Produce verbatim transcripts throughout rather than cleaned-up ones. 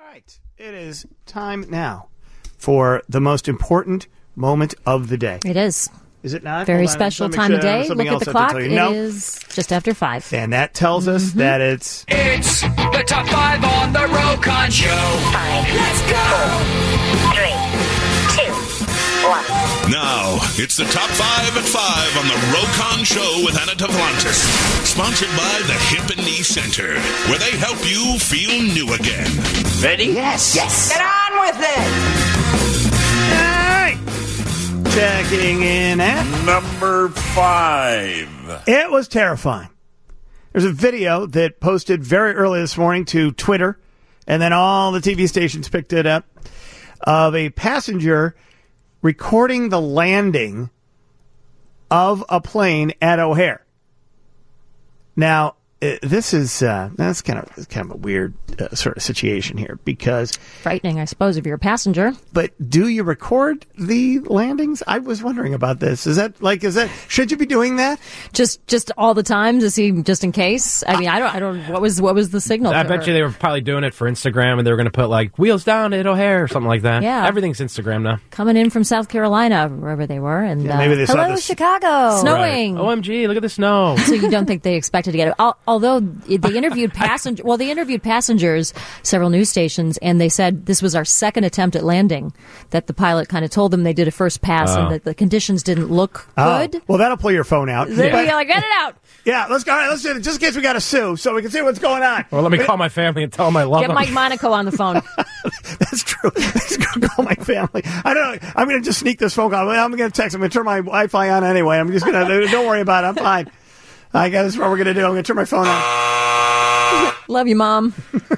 right. It is time now for the most important moment of the day. It is. Is it not? Very special time of day. Look at the clock. It no. is just after five. And that tells us mm-hmm. that it's... It's the top five on the Rokon Show. Five. Let's go. Four, three, two, one. Now, it's the top five at five on the Rokon Show with Anna Tavlantis. Sponsored by the Hip and Knee Center, where they help you feel new again. Ready? Yes. Yes. Get on with it. All right. Checking in at number five. It was terrifying. There's a video that posted very early this morning to Twitter, and then all the T V stations picked it up, of a passenger recording the landing of a plane at O'Hare. Now, uh, this is uh, that's kind of kind of a weird uh, sort of situation here because frightening, I suppose, if you're a passenger. But do you record the landings? I was wondering about this. Is that like is that should you be doing that? Just just all the time to see just in case. I mean, I don't I don't what was what was the signal? I bet her? you they were probably doing it for Instagram and they were going to put like wheels down at O'Hare or something like that. Yeah, everything's Instagram now. Coming in from South Carolina, wherever they were, and yeah, maybe they uh, saw hello this. Chicago, snowing. Right. O M G, look at the snow. So you don't think they expected to get it? Although they interviewed passenger, well, they interviewed passengers, several news stations, and they said this was our second attempt at landing. That the pilot kind of told them they did a first pass oh. and that the conditions didn't look oh. good. Well, that'll pull your phone out. They're yeah. like, get it out. Yeah, let's go. All right, let's do it just in case we got to sue, so we can see what's going on. Well, let me call my family and tell them I love Get them. Mike Monaco on the phone. That's true. Let's go call my family. I don't know. I'm going to just sneak this phone call. I'm going to text. I'm going to turn my Wi-Fi on anyway. I'm just going to. Don't worry about it. I'm fine. I guess that's what we're going to do. I'm going to turn my phone on. Love you, Mom.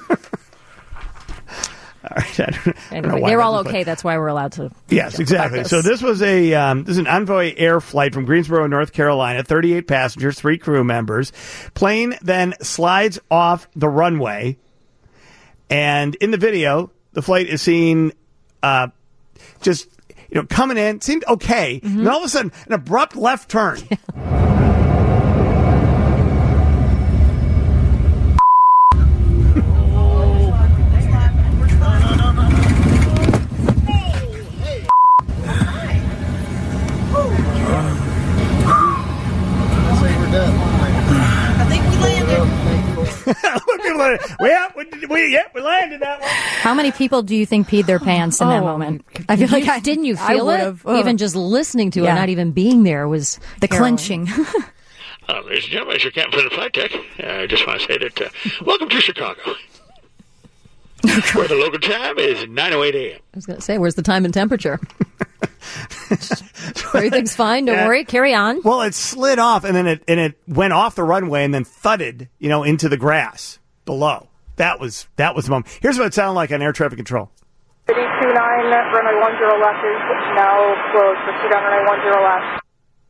All right. I don't, anyway, I don't know why they're all this, okay. but... That's why we're allowed to. Yes, exactly. This. So this was a um, this is an Envoy Air flight from Greensboro, North Carolina. thirty-eight passengers, three crew members. Plane then slides off the runway, and in the video, the flight is seen uh, just you know coming in. Seemed okay, mm-hmm. and all of a sudden, an abrupt left turn. Yeah, we, we, yeah, we landed that one. How many people do you think peed their pants in oh, that moment? I feel like you, I, didn't you feel it? Oh. Even just listening to yeah. it, not even being there, was the harrowing. clenching. Uh, ladies and gentlemen, it's your captain for the flight deck. Uh, I just want to say that uh, welcome to Chicago, where the local time is nine oh eight a.m. I was going to say, where's the time and temperature? Everything's fine. Don't yeah. worry. Carry on. Well, it slid off, and then it and it went off the runway, and then thudded, you know, into the grass below. That was that was the moment. Here's what it sounded like on air traffic control. City two nine, runway one zero left is now closed. Proceed on runway one zero left.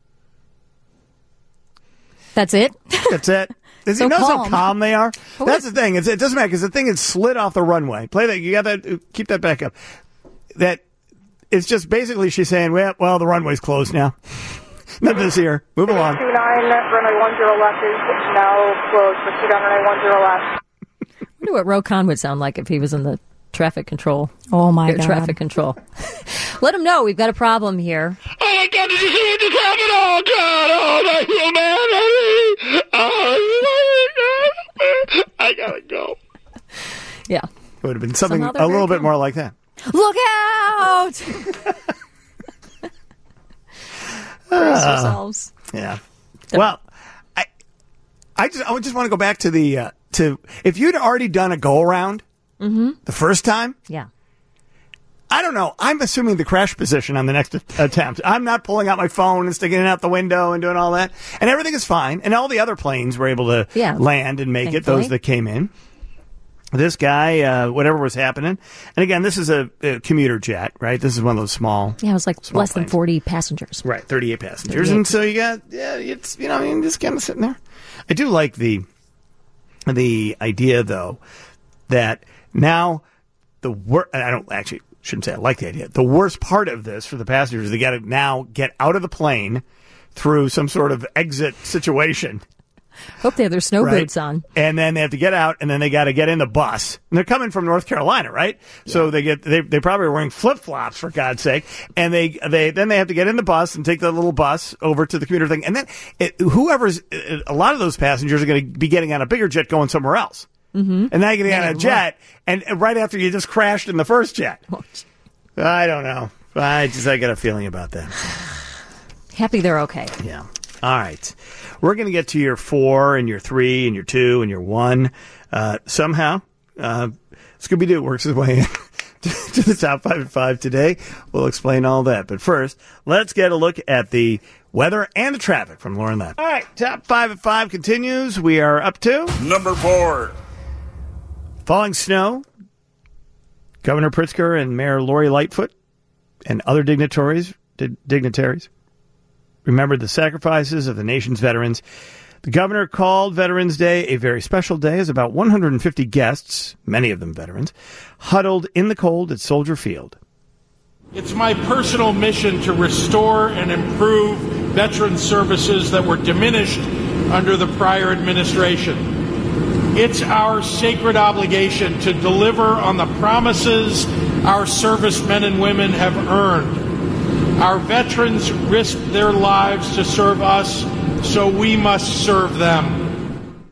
That's it? That's it. Does so he know calm. how calm they are? What That's was... the thing. It's, it doesn't matter because the thing is slid off the runway. Play that. You got that. Keep that back up. That it's just basically she's saying, well, well the runway's closed now. Nothing's here. Move City along. two nine, runway one zero left is now closed. Proceed on runway one zero left. I wonder what Rokon would sound like if he was in the traffic control. Oh, my Air God. Traffic control. Let him know we've got a problem here. Oh, my God, did you see what just happened? Oh, God, oh, my heel man. Oh, I gotta go. Yeah. It would have been something a little bit more like that. Look out! Brace yourselves. Yeah. Well, I I just I just want to go back to the uh, to if you'd already done a go around mm-hmm. the first time. Yeah. I don't know. I'm assuming the crash position on the next attempt. I'm not pulling out my phone and sticking it out the window and doing all that. And everything is fine. And all the other planes were able to yeah. land and make Thankfully. it, those that came in. This guy, uh, whatever was happening. And again, this is a, a commuter jet, right? This is one of those small. Yeah, it was like less planes. than forty passengers. Right, thirty-eight passengers. thirty-eight. And so you got, yeah, it's, you know, I mean, just kind of sitting there. I do like the, the idea, though, that now the worst, I don't actually, shouldn't say I like the idea. The worst part of this for the passengers is they got to now get out of the plane through some sort of exit situation Hope they have their snow Right. boots on. And then they have to get out, and then they got to get in the bus. And they're coming from North Carolina, right? Yeah. So they get they they probably are wearing flip flops for God's sake. And they they then they have to get in the bus and take the little bus over to the commuter thing. And then it, whoever's a lot of those passengers are going to be getting on a bigger jet going somewhere else. Mm-hmm. And then getting on a jet, and, and right after you just crashed in the first jet. I don't know. I just I got a feeling about that. Happy they're okay. Yeah. All right. We're going to get to your four and your three and your two and your one. Uh, somehow, uh, Scooby-Doo works his way in to the top five at five today. We'll explain all that. But first, let's get a look at the weather and the traffic from Lauren Lab. All right. Top five at five continues. We are up to Number four. falling snow. Governor Pritzker and Mayor Lori Lightfoot and other dignitaries, di- dignitaries remembered the sacrifices of the nation's veterans. The governor called Veterans Day a very special day as about one hundred fifty guests, many of them veterans, huddled in the cold at Soldier Field. It's my personal mission to restore and improve veteran services that were diminished under the prior administration. It's our sacred obligation to deliver on the promises our servicemen and women have earned. Our veterans risked their lives to serve us, so we must serve them.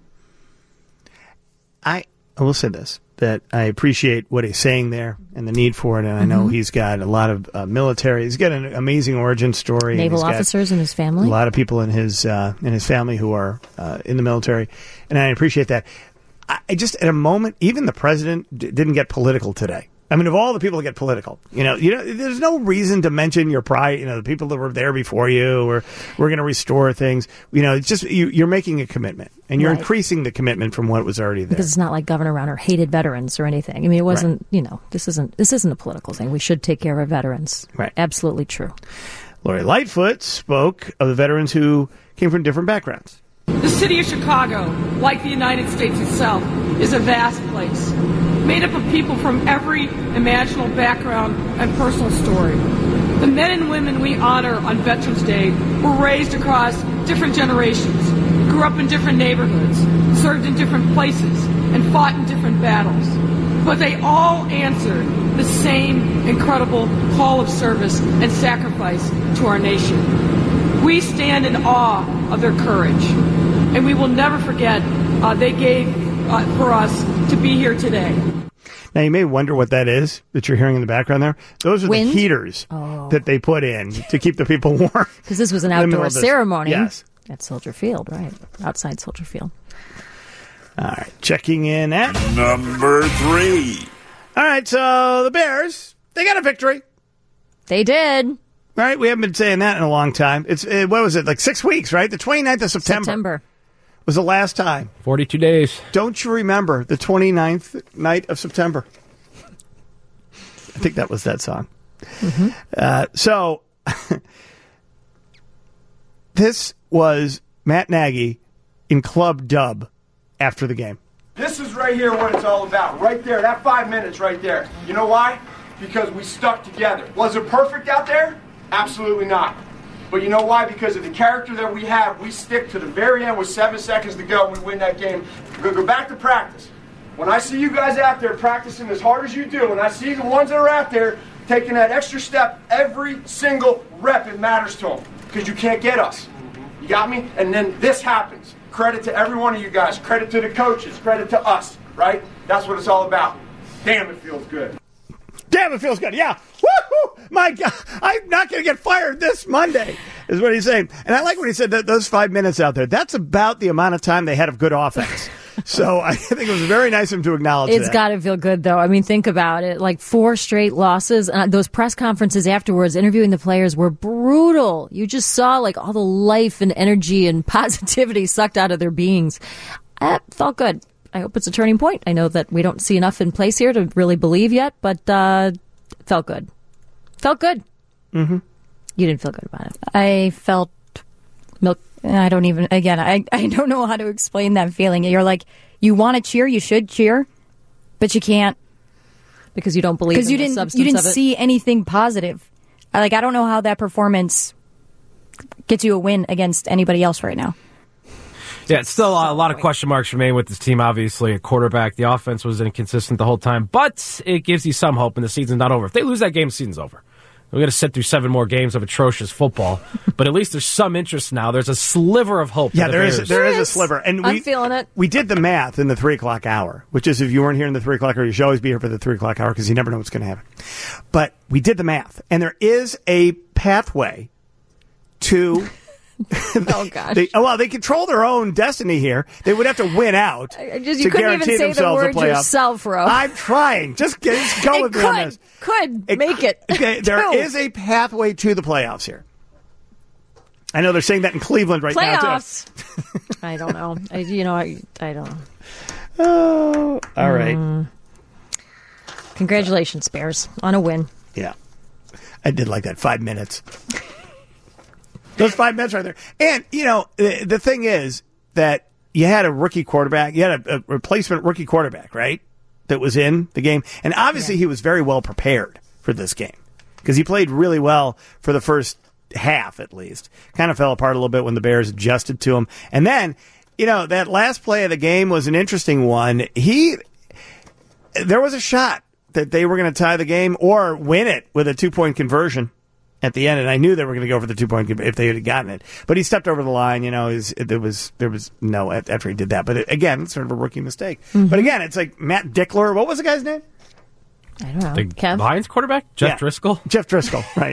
I, I will say this, that I appreciate what he's saying there and the need for it, and I know Mm-hmm. he's got a lot of uh, military. He's got an amazing origin story. and Naval he's got officers in his family. A lot of people in his uh, in his family who are uh, in the military, and I appreciate that. I, I just, at a moment, even the president d- didn't get political today. I mean, of all the people that get political, you know, you know, there's no reason to mention your pride. You know, the people that were there before you, or we're going to restore things. You know, it's just you, you're making a commitment, and you're Right. increasing the commitment from what was already there. Because it's not like Governor Rauner hated veterans or anything. I mean, it wasn't. You know, this isn't this isn't a political thing. We should take care of our veterans. Right. Absolutely true. Lori Lightfoot spoke of the veterans who came from different backgrounds. The city of Chicago, like the United States itself, is a vast place, made up of people from every imaginable background and personal story. The men and women we honor on Veterans Day were raised across different generations, grew up in different neighborhoods, served in different places, and fought in different battles. But they all answered the same incredible call of service and sacrifice to our nation. We stand in awe of their courage, and we will never forget uh, they gave uh, for us to be here today. Now, you may wonder what that is that you're hearing in the background there. Those are Wind? the heaters Oh. that they put in to keep the people warm. Because this was an In the middle outdoor of this. ceremony Yes. at Soldier Field, right? Outside Soldier Field. All right, checking in at Number three. All right, so the Bears, they got a victory. They did. Right? We haven't been saying that in a long time. It's uh, what was it, like six weeks, right? The twenty-ninth of September, September. was the last time. forty-two days. Don't you remember the twenty-ninth night of September? I think that was that song. Mm-hmm. Uh, so, this was Matt Nagy in Club Dub after the game. This is right here what it's all about. Right there, that five minutes right there. You know why? Because we stuck together. Was it perfect out there? Absolutely not. But you know why? Because of the character that we have, we stick to the very end with seven seconds to go and we win that game. We're going to go back to practice. When I see you guys out there practicing as hard as you do, and I see the ones that are out there taking that extra step every single rep, it matters to them. Because you can't get us. You got me? And then this happens. Credit to every one of you guys. Credit to the coaches. Credit to us. Right? That's what it's all about. Damn, it feels good. Damn, it feels good. Yeah. Woo-hoo! My God, I'm not going to get fired this Monday, is what he's saying. And I like when he said that those five minutes out there. That's about the amount of time they had of good offense. So I think it was very nice of him to acknowledge It's that. got to feel good, though. I mean, think about it. Like four straight losses. Uh, those press conferences afterwards, interviewing the players, were brutal. You just saw like all the life and energy and positivity sucked out of their beings. It felt good. I hope it's a turning point. I know that we don't see enough in place here to really believe yet, but uh, it felt good. Felt good. Mm-hmm. You didn't feel good about it. I felt milk. I don't even, again, I, I don't know how to explain that feeling. You're like, you want to cheer, you should cheer, but you can't. Because you don't believe in you the didn't, substance you didn't of it. see anything positive. I, like, I don't know how that performance gets you a win against anybody else right now. Yeah, it's still a lot of question marks remain with this team, obviously. At quarterback, the offense was inconsistent the whole time, but it gives you some hope, and the season's not over. If they lose that game, the season's over. We're going to sit through seven more games of atrocious football, but at least there's some interest now. There's a sliver of hope. Yeah, the there Bears. is. There is a sliver, and I'm we feeling it. We did the math in the three o'clock hour, which is if you weren't here in the three o'clock hour, you should always be here for the three o'clock hour because you never know what's going to happen. But we did the math, and there is a pathway to. Oh gosh! They, well, they control their own destiny here. They would have to win out. I just, to you couldn't even guarantee say the themselves a word playoff. yourself, Ro. I'm trying. Just, get, just go it with could, me on this. Could It, make it. Okay, there Two. is a pathway to the playoffs here. I know they're saying that in Cleveland right now, too. Playoffs. I don't know. I, you know, I, I don't know. Oh, all right. Mm. Congratulations, Bears, on a win. Yeah. I did like that. Five minutes. Those five minutes right there. And, you know, the, the thing is that you had a rookie quarterback. You had a, a replacement rookie quarterback, right, that was in the game. And obviously yeah. he was very well prepared for this game because he played really well for the first half, at least. Kind of fell apart a little bit when the Bears adjusted to him. And then, you know, that last play of the game was an interesting one. He, there was a shot that they were going to tie the game or win it with a two-point conversion at the end, and I knew they were going to go for the two-point if they had gotten it. But he stepped over the line. You know, was, there was there was no after he did that. But it, again, it's sort of a rookie mistake. Mm-hmm. But again, it's like Matt Dickler. What was the guy's name? I don't know. The Kev? Lions quarterback? Jeff Yeah. Driscoll? Jeff Driscoll, right.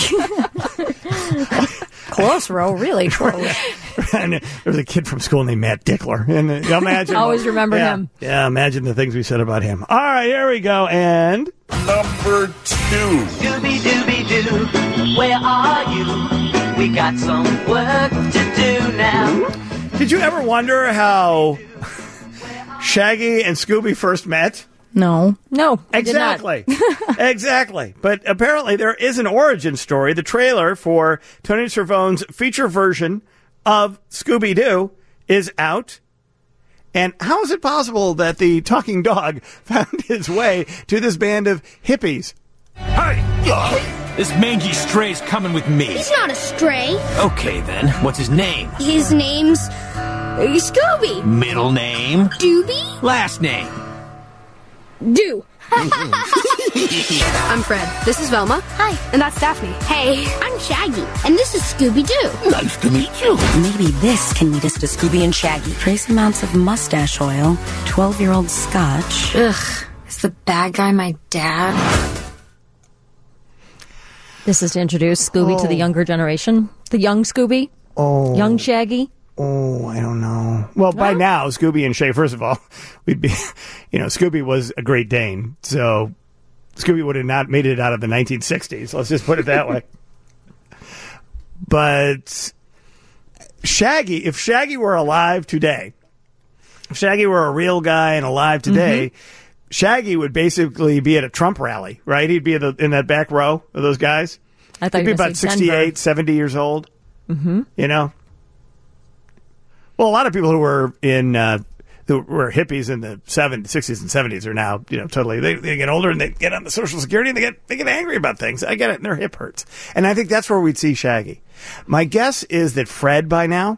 Close, Ro. Really close. And there was a kid from school named Matt Dickler. And uh, imagine, Always remember yeah, him. Yeah, imagine the things we said about him. All right, here we go. And Number two. Dooby dooby doo, where are you? We got some work to do now. did you ever wonder how Shaggy and Scooby first met? No. No, I Exactly. Exactly. But apparently there is an origin story. The trailer for Tony Cervone's feature version of Scooby-Doo is out. And how is it possible that the talking dog found his way to this band of hippies? Hey! Uh, this mangy stray's coming with me. He's not a stray. Okay, then. What's his name? His name's uh, Scooby. Middle name? Doobie? Last name? Do. I'm Fred. This is Velma. Hi. And that's Daphne. Hey. I'm Shaggy. And this is Scooby-Doo. Nice to meet you. Maybe this can lead us to Scooby and Shaggy. Trace amounts of mustache oil, twelve-year-old scotch. Ugh. Is the bad guy my dad? This is to introduce Scooby Oh. to the younger generation. The young Scooby. Oh. Young Shaggy. Oh, I don't know. Well, by now, Scooby and Shay, first of all, we'd be, you know, Scooby was a Great Dane, so Scooby would have not made it out of the nineteen sixties. Let's just put it that way. But Shaggy, if Shaggy were alive today, if Shaggy were a real guy and alive today, mm-hmm. Shaggy would basically be at a Trump rally, right? He'd be in, the, in that back row of those guys. I thought He'd you be were about sixty-eight, seventy years old. Mm-hmm. You know? Well, a lot of people who were in uh, who were hippies in the seventies, sixties and seventies are now, you know, totally. They, they get older and they get on the Social Security and they get they get angry about things. I get it, and their hip hurts. And I think that's where we'd see Shaggy. My guess is that Fred by now.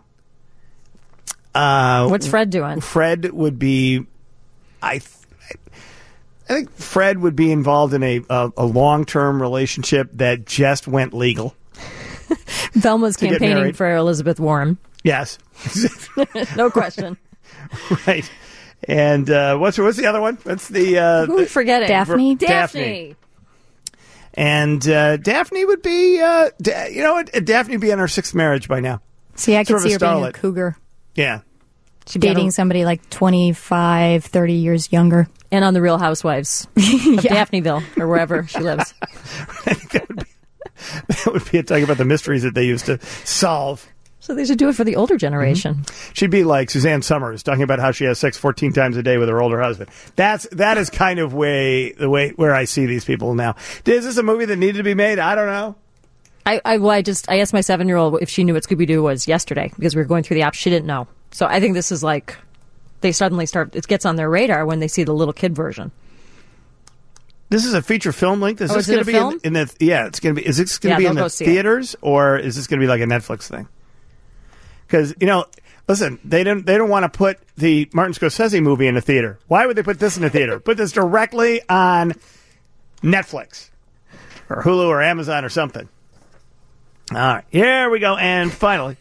Uh, What's Fred doing? Fred would be, I. Th- I think Fred would be involved in a a, a long term relationship that just went legal. Velma's To get campaigning married. for Elizabeth Warren. Yes. No question. Right. And uh, what's what's the other one? What's the uh, Who would forget it? Daphne? Daphne. And uh, Daphne would be, uh, da- you know what? Daphne would be on her sixth marriage by now. See, I could Sort of see a her being a starlet. cougar. Yeah. She'd be on Dating a- somebody like twenty-five, thirty years younger. And on the Real Housewives of Yeah. Daphnesville or wherever she lives. That would be a talk about the mysteries that they used to solve. So they should do it for the older generation. She'd be like Suzanne Summers talking about how she has sex fourteen times a day with her older husband. That's that is kind of way the way where I see these people now. Is this a movie that needed to be made? I don't know. I, I, well, I just I asked my seven year old if she knew what Scooby Doo was yesterday because we were going through the app. She didn't know. So I think this is like they suddenly start. It gets on their radar when they see the little kid version. This is a feature film link. Is Oh, this is it going a to be film? in, in the? Yeah, it's going to be. Is this going to Yeah, be in they'll the go see it. theaters or is this going to be like a Netflix thing? Because, you know, listen, they don't they don't want to put the Martin Scorsese movie in a theater. Why would they put this in a theater? Put this directly on Netflix or Hulu or Amazon or something. All right, here we go. And finally,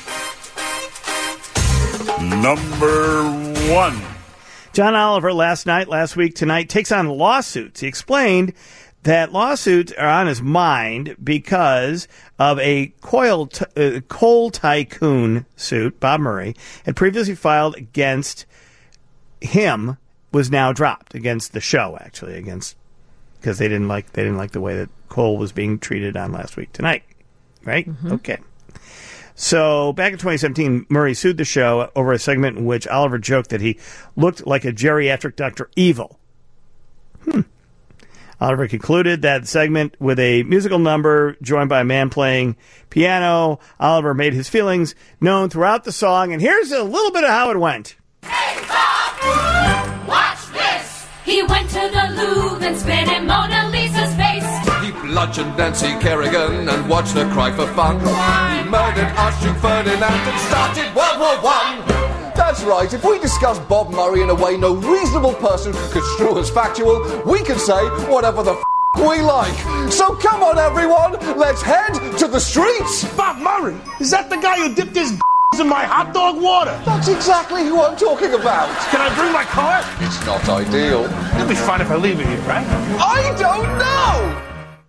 number one. John Oliver last night, last week, tonight takes on lawsuits. He explained that lawsuits are on his mind because of a coal, t- uh, coal tycoon suit Bob Murray had previously filed against him, was now dropped against the show, actually, against because they didn't like they didn't like the way that coal was being treated on Last Week Tonight. Right? Mm-hmm. Okay. So back in twenty seventeen, Murray sued the show over a segment in which Oliver joked that he looked like a geriatric Doctor Evil. Hmm. Oliver concluded that segment with a musical number joined by a man playing piano. Oliver made his feelings known throughout the song, and here's a little bit of how it went. Hey, Bob! Watch this! He went to the Louvre and spit in Mona Lisa's face. He bludgeoned Nancy Kerrigan and watched her cry for fun. He murdered Archduke Ferdinand and started World War One. That's right, if we discuss Bob Murray in a way no reasonable person could construe as factual, we can say whatever the f*** we like. So come on, everyone, let's head to the streets. Bob Murray? Is that the guy who dipped his in my hot dog water? That's exactly who I'm talking about. Can I bring my car? It's not ideal. It'll be fine if I leave it here, right? I don't know!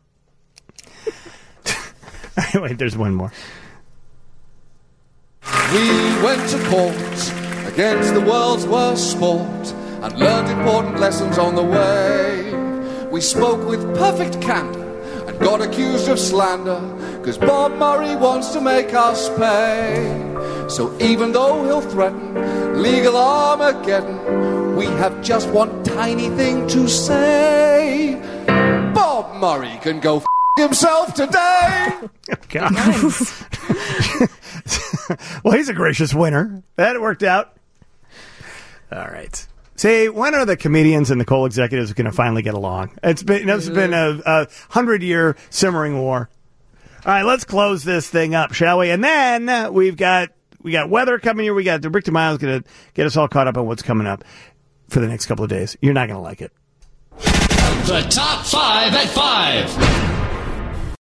Wait, there's one more. We went to court against the world's worst sport and learned important lessons on the way. We spoke with perfect candor and got accused of slander because Bob Murray wants to make us pay. So even though he'll threaten legal Armageddon, we have just one tiny thing to say. Bob Murray can go f*** himself today. God. Well, he's a gracious winner. That worked out. All right. See, when are the comedians and the coal executives going to finally get along? It's been, you know, it's been a, a hundred-year simmering war. All right, let's close this thing up, shall we? And then we've got we got weather coming here. We got Rick DeMille going to get us all caught up on what's coming up for the next couple of days. You're not going to like it. The top five at five.